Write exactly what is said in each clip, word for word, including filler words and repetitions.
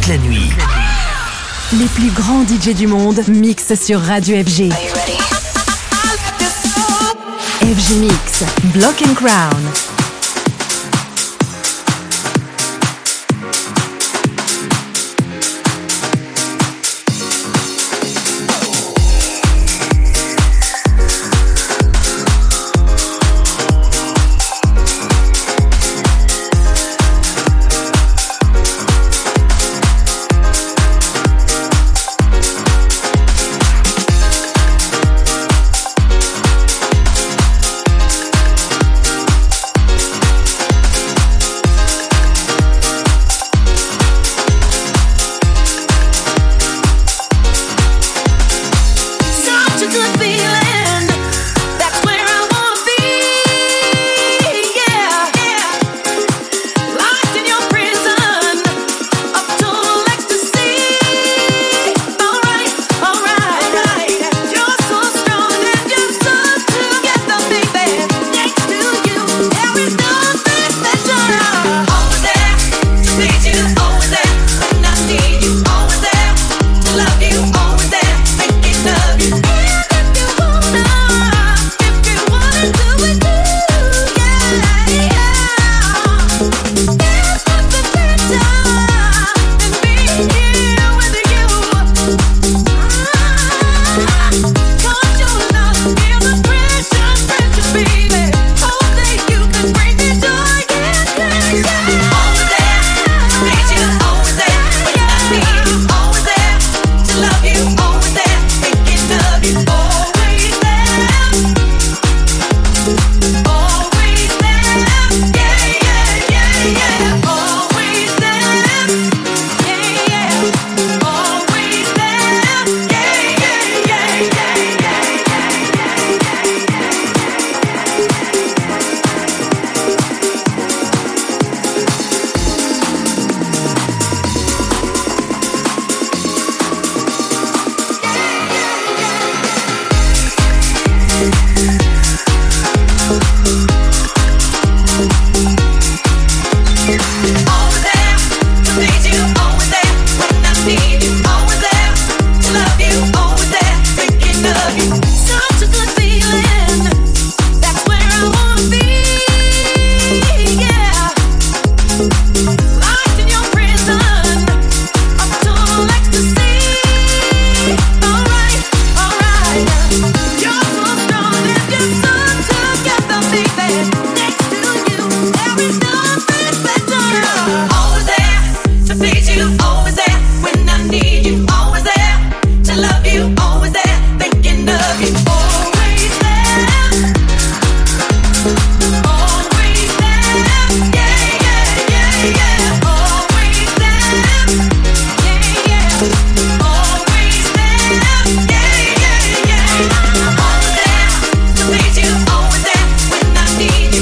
la nuit. Les plus grands D J du monde mixent sur Radio F G. F G Mix, Block and Crown.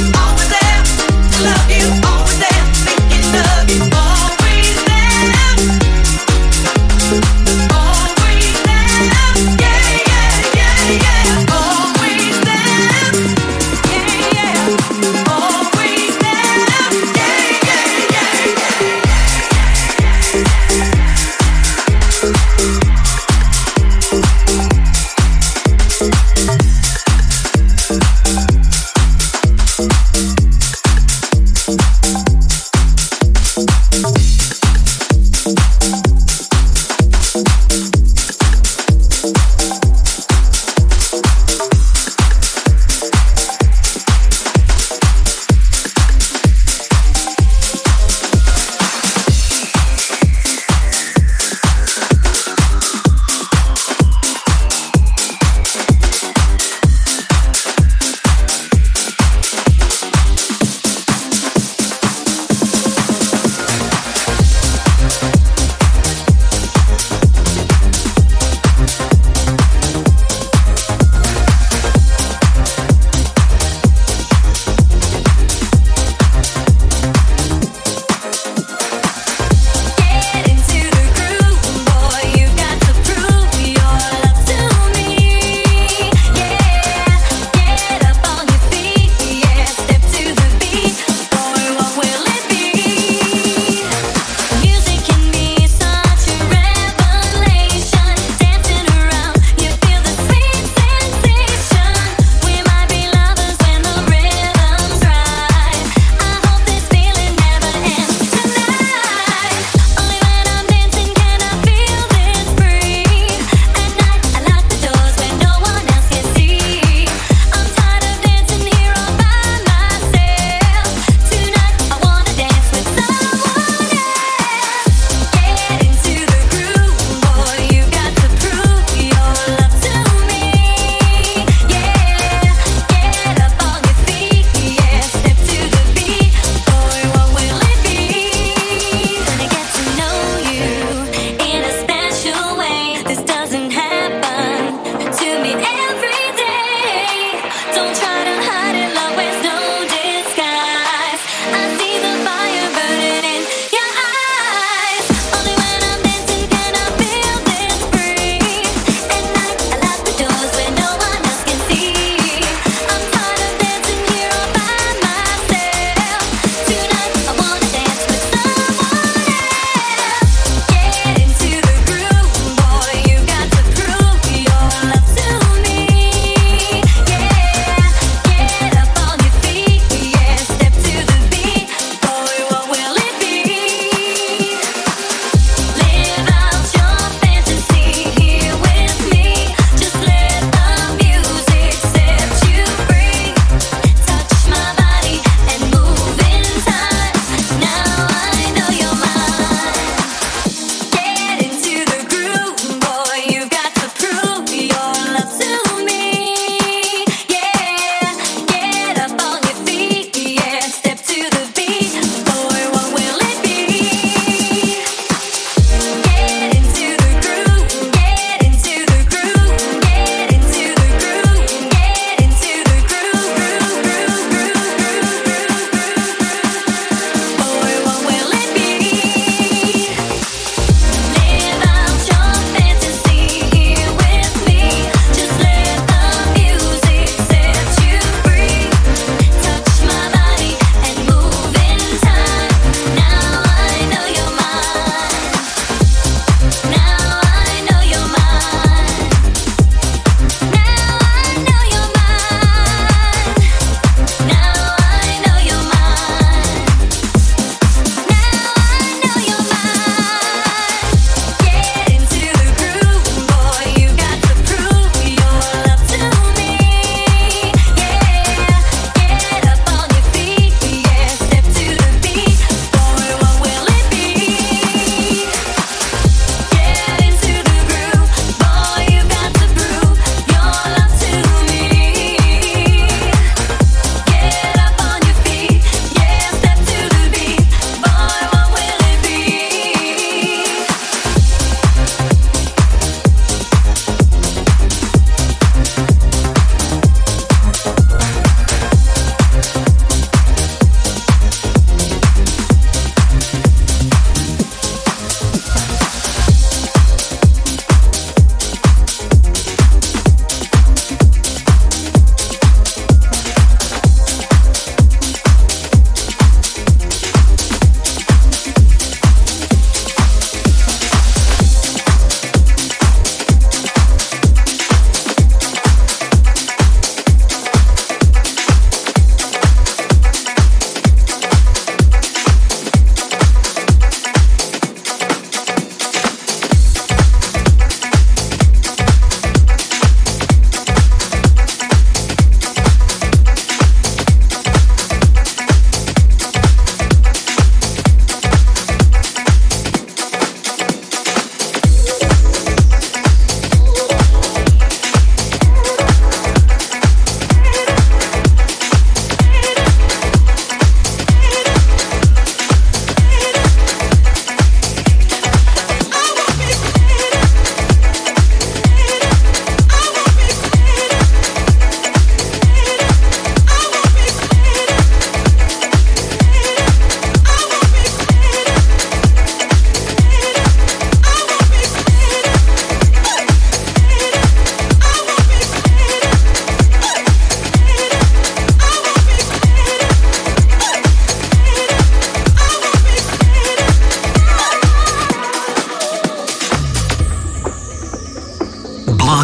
Love you, always there, thinking of you, always there.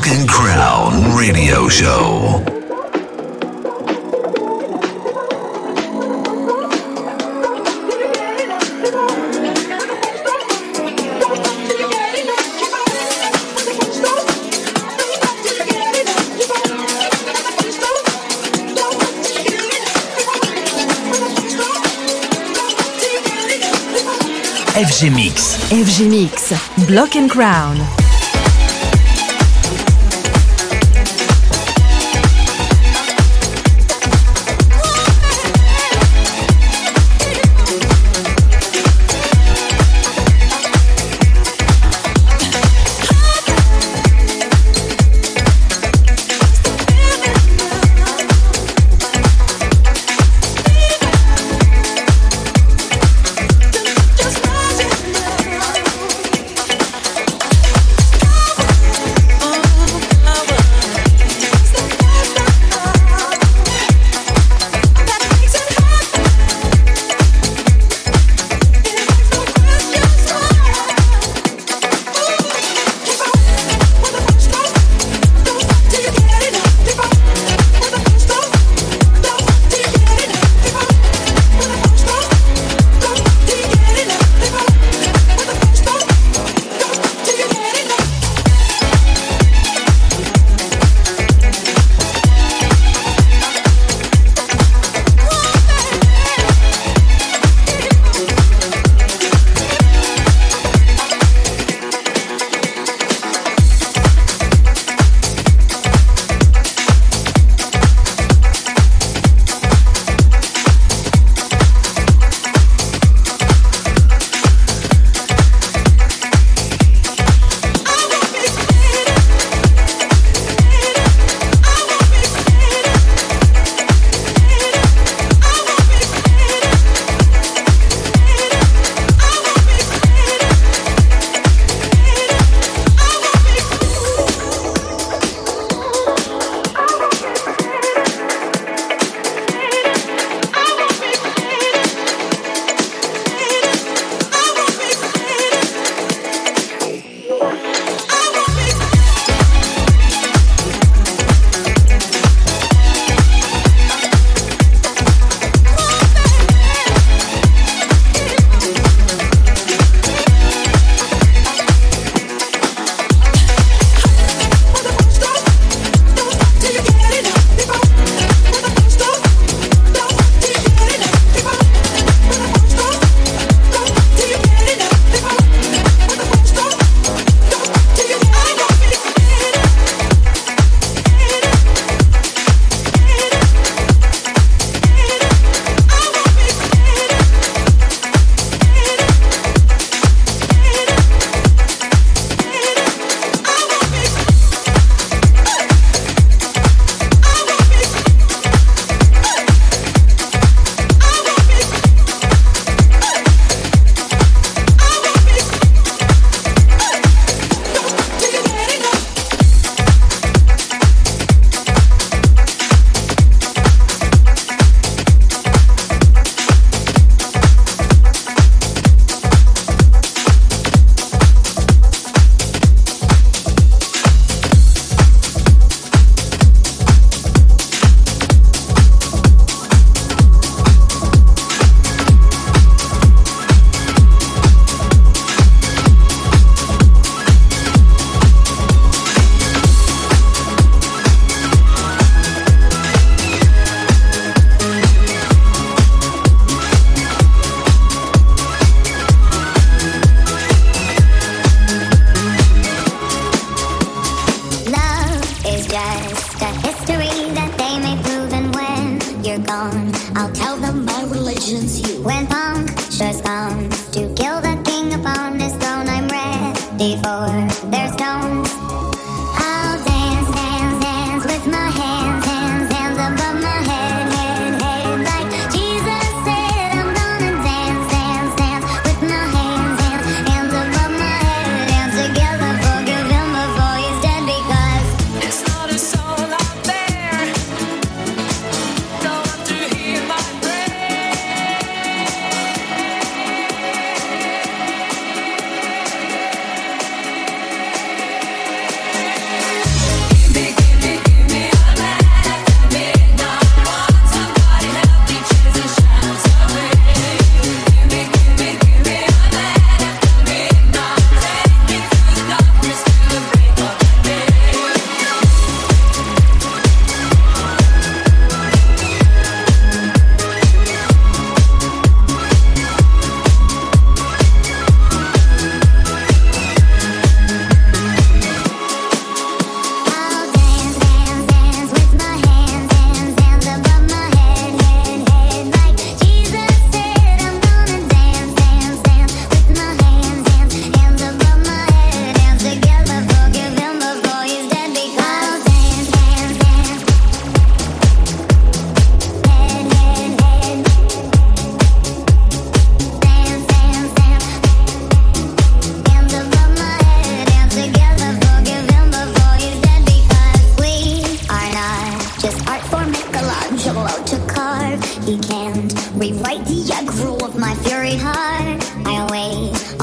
Block and Crown Radio Show. F G Mix. F G Mix. Block and Crown.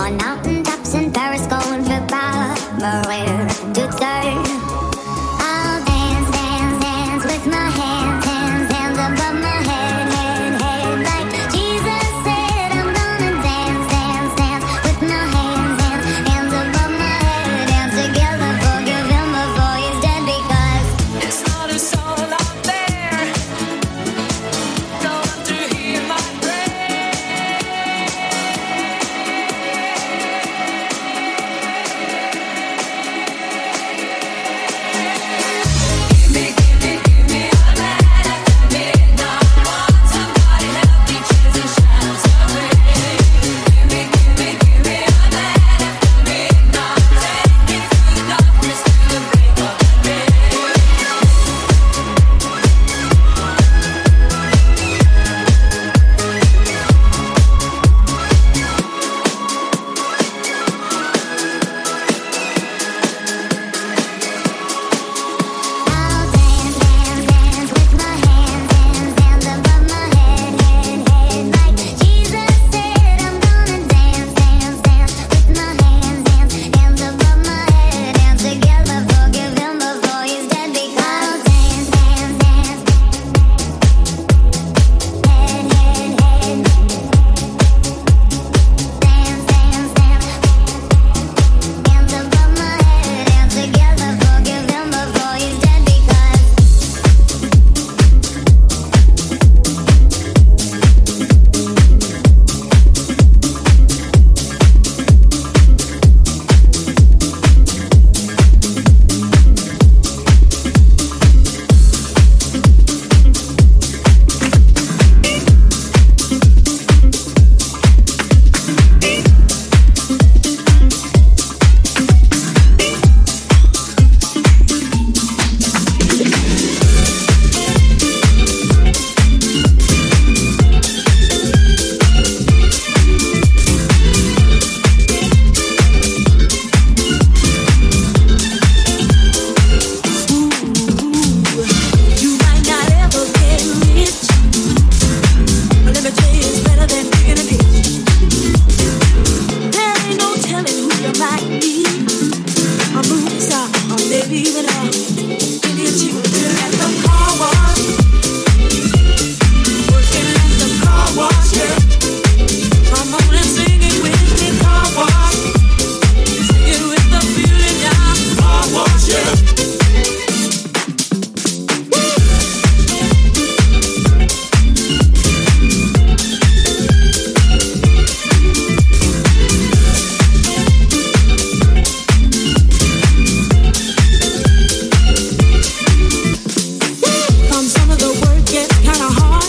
on mountaintops in Paris, going for power, to turn. I'll dance, dance, dance with my hands, hands, hands above my head, head, head. Like Jesus said, I'm gonna dance, dance, dance with my hands, hands, hands above my head. Dance together, forgive him before he's dead, because it's not a soul out there. Don't want to hear my prayer. Give me, give me, give me all that after midnight. Want somebody help me chase the shadows away. Give me, give me, give me all that after midnight. Take me through the darkness to the break of the day. I'll dance, dance, dance with my hands, hands, hands above my head, head, head. Like Jesus said, I'm gonna dance, dance, dance with my hands, hands, hands above my head. Dance together, forgive him before he's dead, because I'll dance, dance, dance, head, head, head. Dance, dance, dance, hands above my head. Dance together, forgive him before he's dead, because You might not ever get rich, but let me tell you, it's better than being a bitch. There ain't no telling who you might be, a movie star, or maybe even a Indian chick working at the car wash, working at the car wash, yeah. Come on and sing it with me, car wash, sing it with the feeling, yeah. Car wash, yeah. Come some of the work gets kinda hard.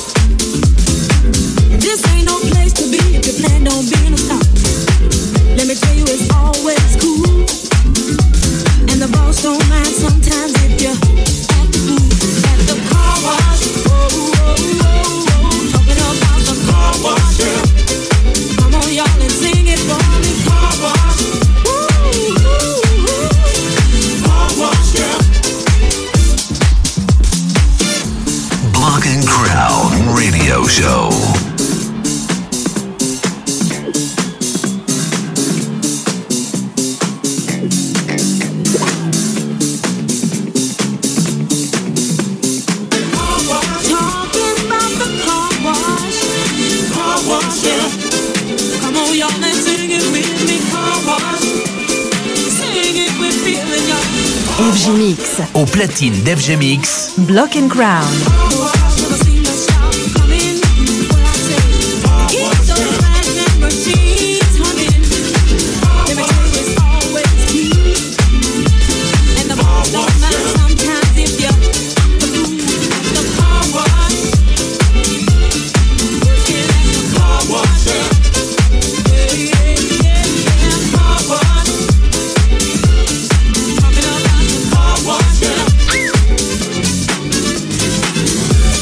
This ain't no place to be if you plan on being a star. Let me tell you, it's always cool, and the boss don't mind sometimes if you act the fool at the car wash. Oh, oh, oh, oh, talking about the car wash, yeah. Come on, y'all, and sing it for me, car wash. Woo, woo, woo. Car wash, yeah. Block and Crown Radio Show. Talking about the car wash, car wash, yeah. Come on, y'all, and sing it with me, car wash. Sing it with feeling, y'all. F G Mix, Au platine d'F G Mix, Block and Crown. Car wash, never seen a shop coming. What I say, keep those flashing machines humming. Let me tell you, it's always key, and the boss don't mind sometimes if you act the fool at the car wash. Working at the car wash, yeah. Yeah, yeah, yeah, yeah, car wash. Talking about the car wash, yeah.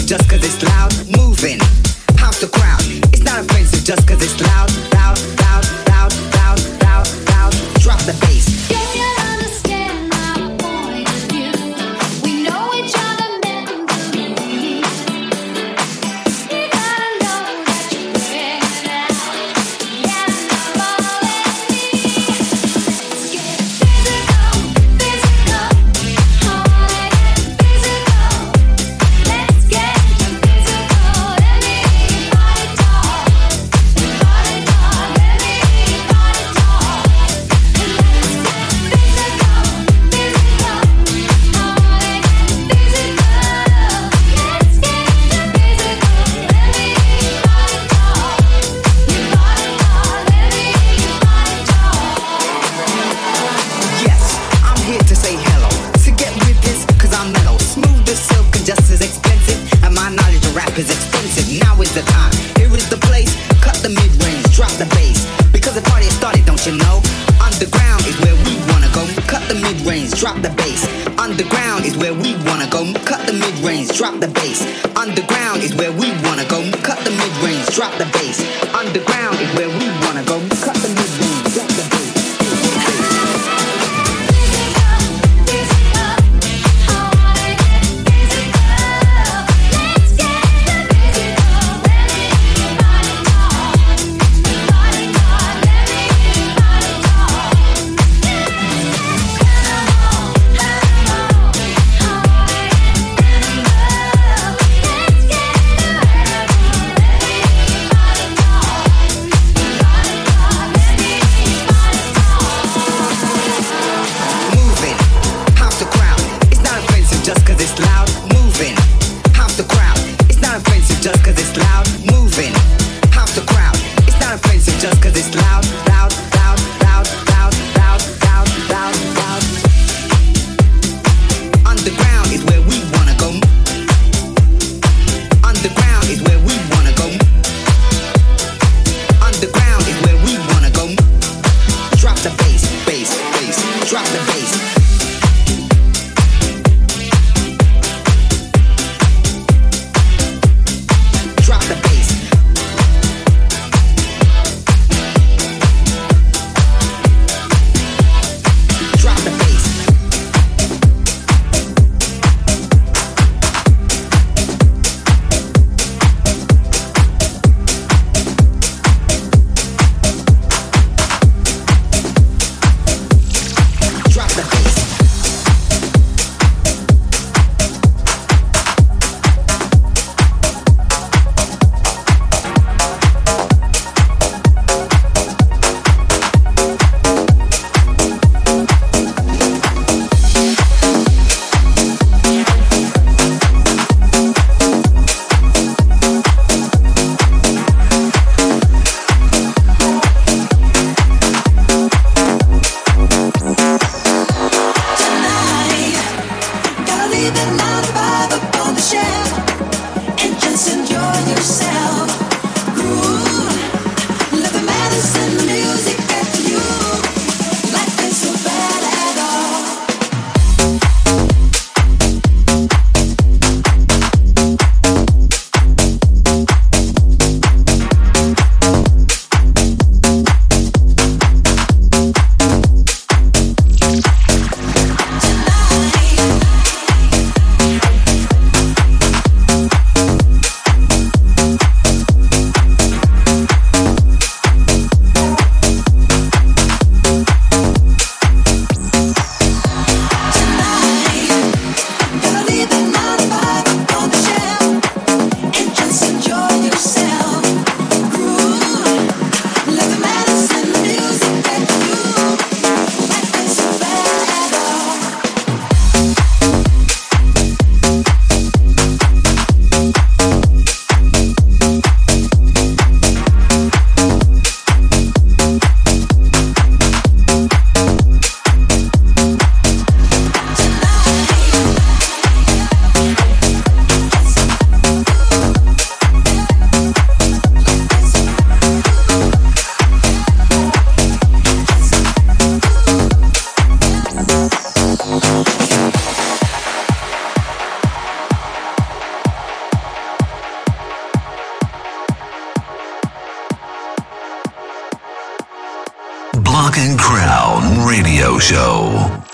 just cause it's loud. Moving, house the crowd. It's not offensive just cause it's loud. Loud, loud, loud, loud, loud, loud. Drop the bass. Drop the bass. Underground is where we wanna go. Cut the mid-range, drop the bass. Underground is where we wanna go. Cut the mid-range, drop the bass. Underground is where we wanna go. Cut the mid-range, drop the bass. Let me Block and Crown Radio Show.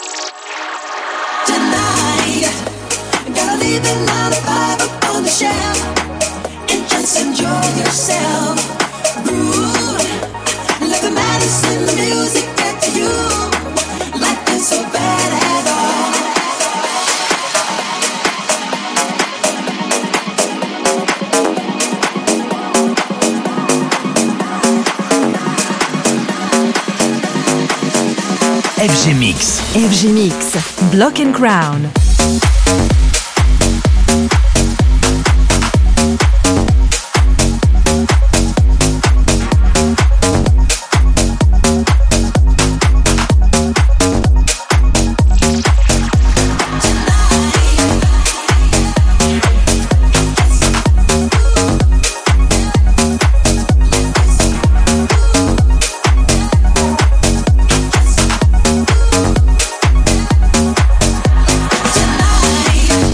Tonight, gotta leave the nine to five up on the shelf and just enjoy yourself. Groove, let the madness in the music get to you. Life ain't so bad at all. F G Mix. F G Mix, Block and Crown. Tonight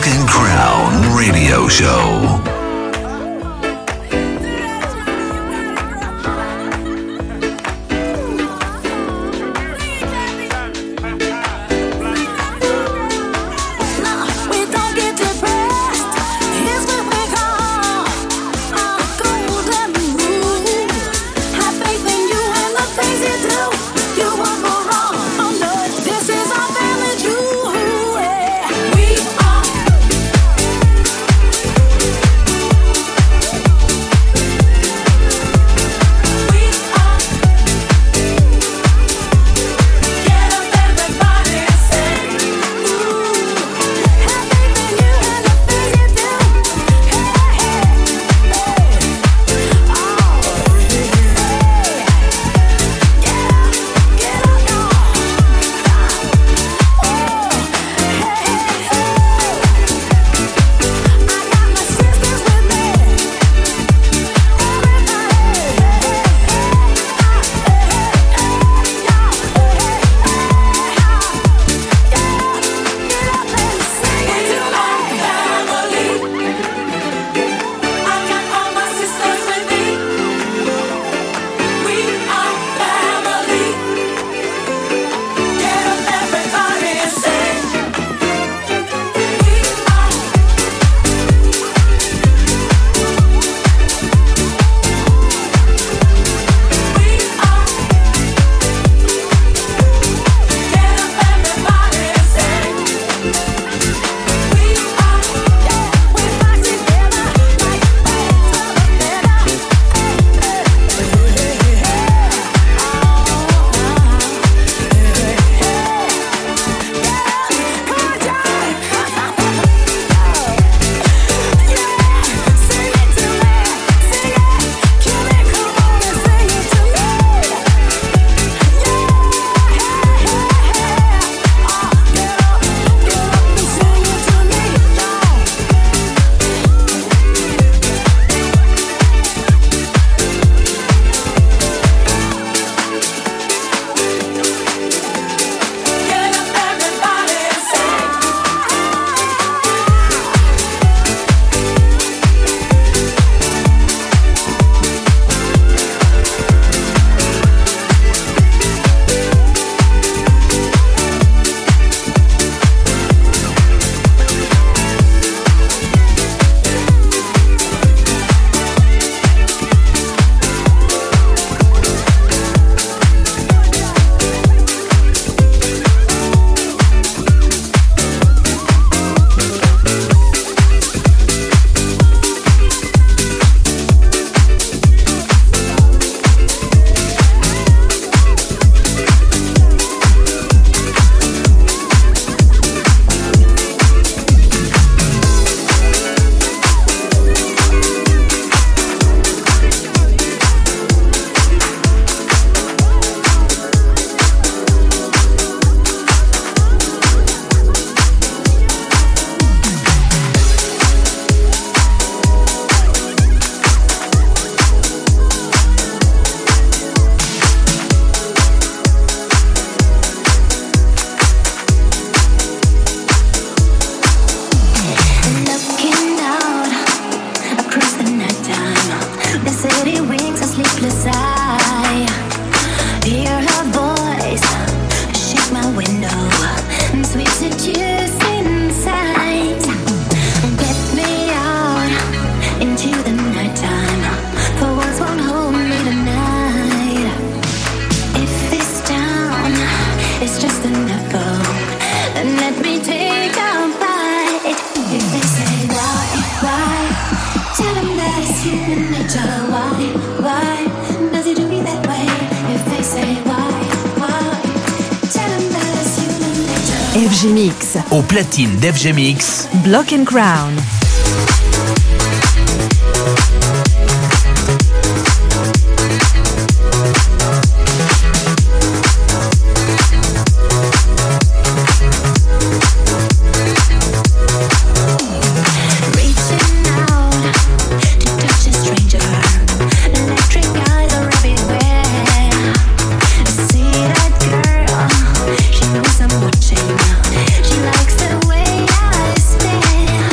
Block and Crown Radio Show. F G Mix. Au platine d'F G Mix. Block and Crown. She likes the way I stare.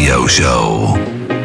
Radio Show.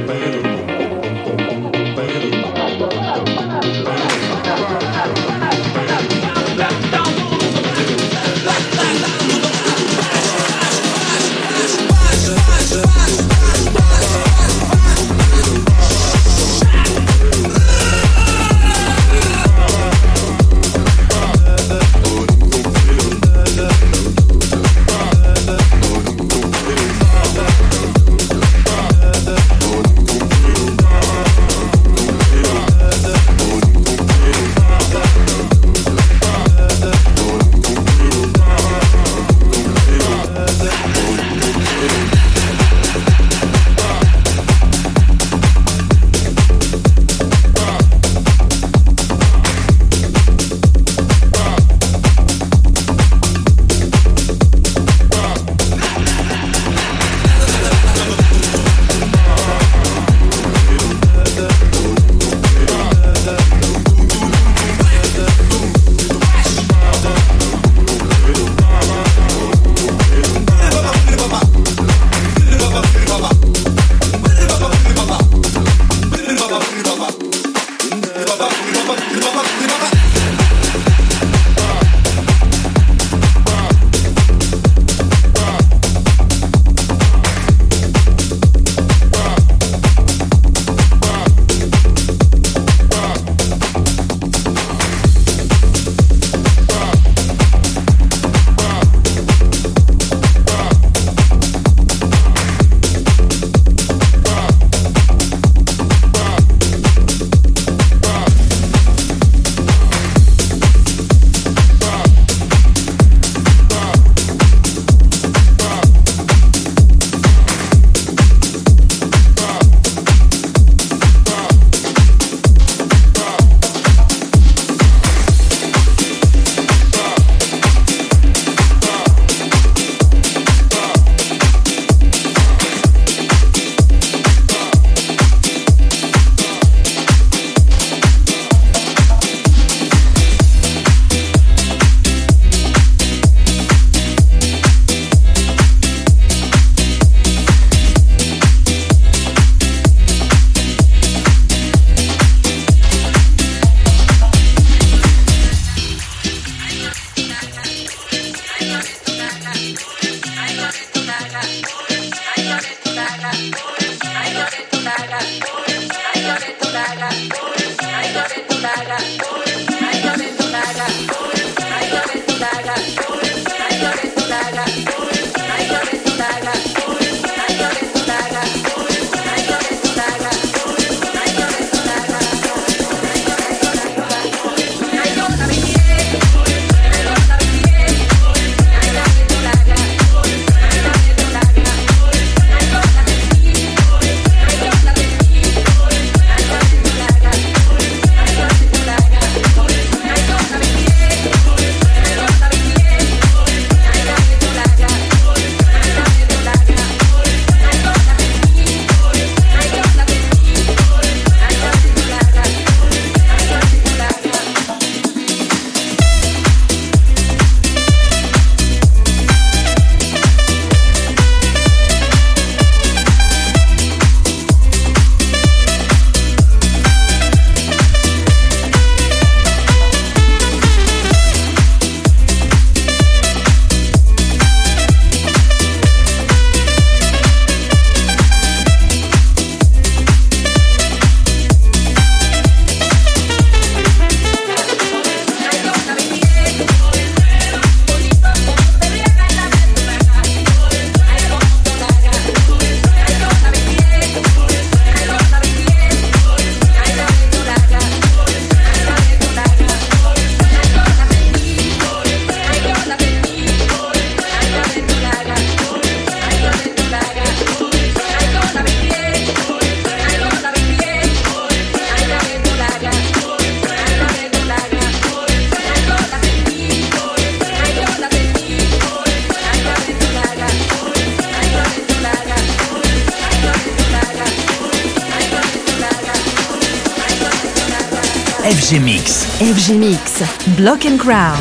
F G Mix. F G Mix, Block and Crown.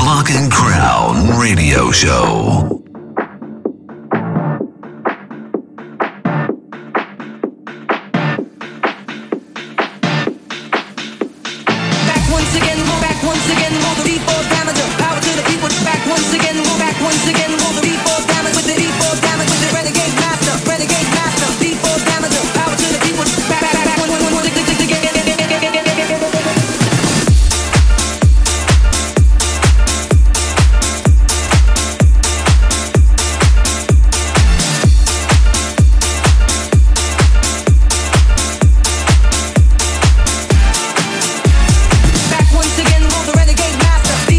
Block and Crown Radio Show. Back once again, roll the renegade master.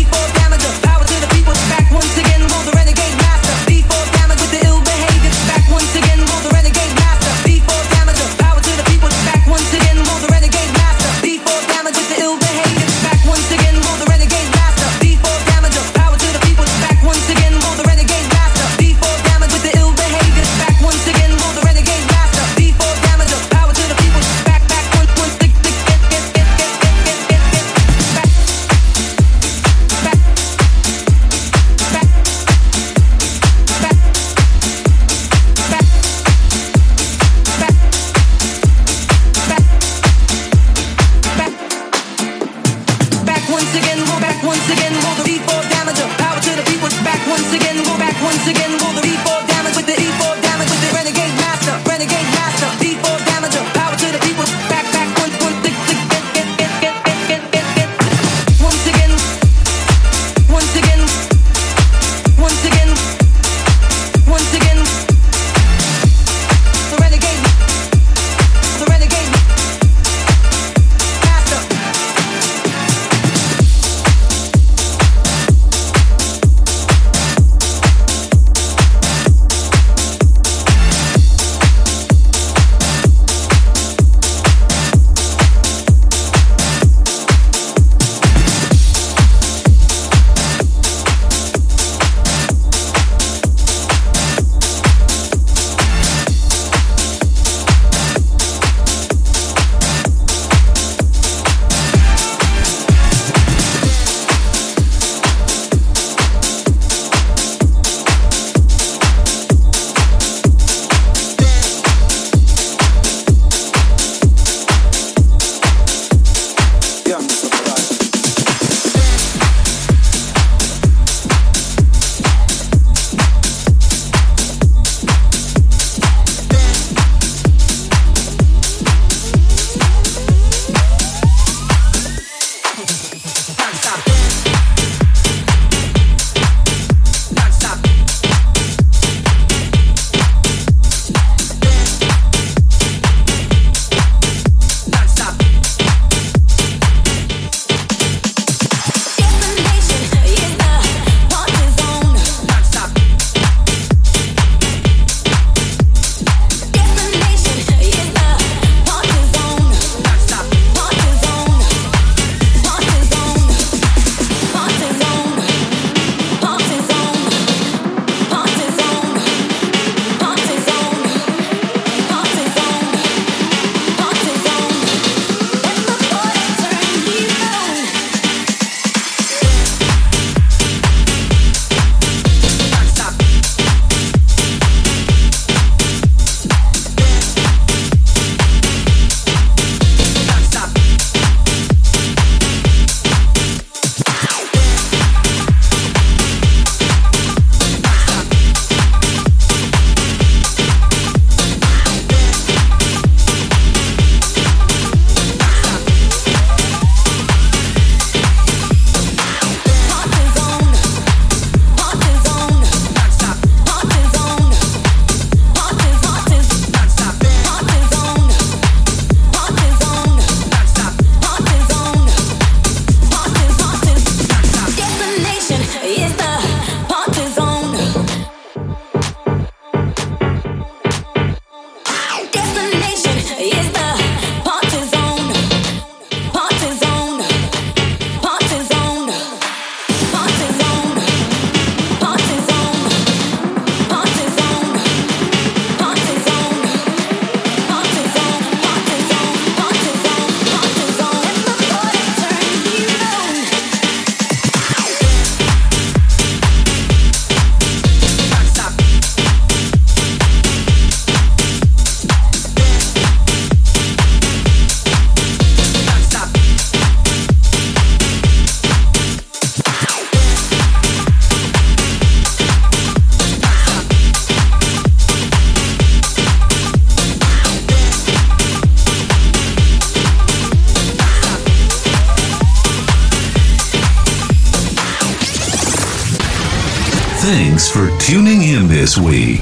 Thanks for tuning in this week.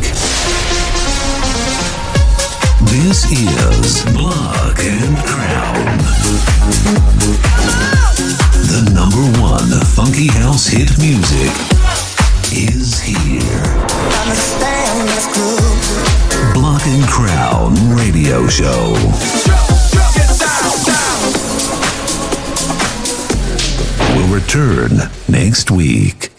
This is Block and Crown. The number one funky house hit music is here. Understand this groove. Block and Crown Radio Show. We'll return next week.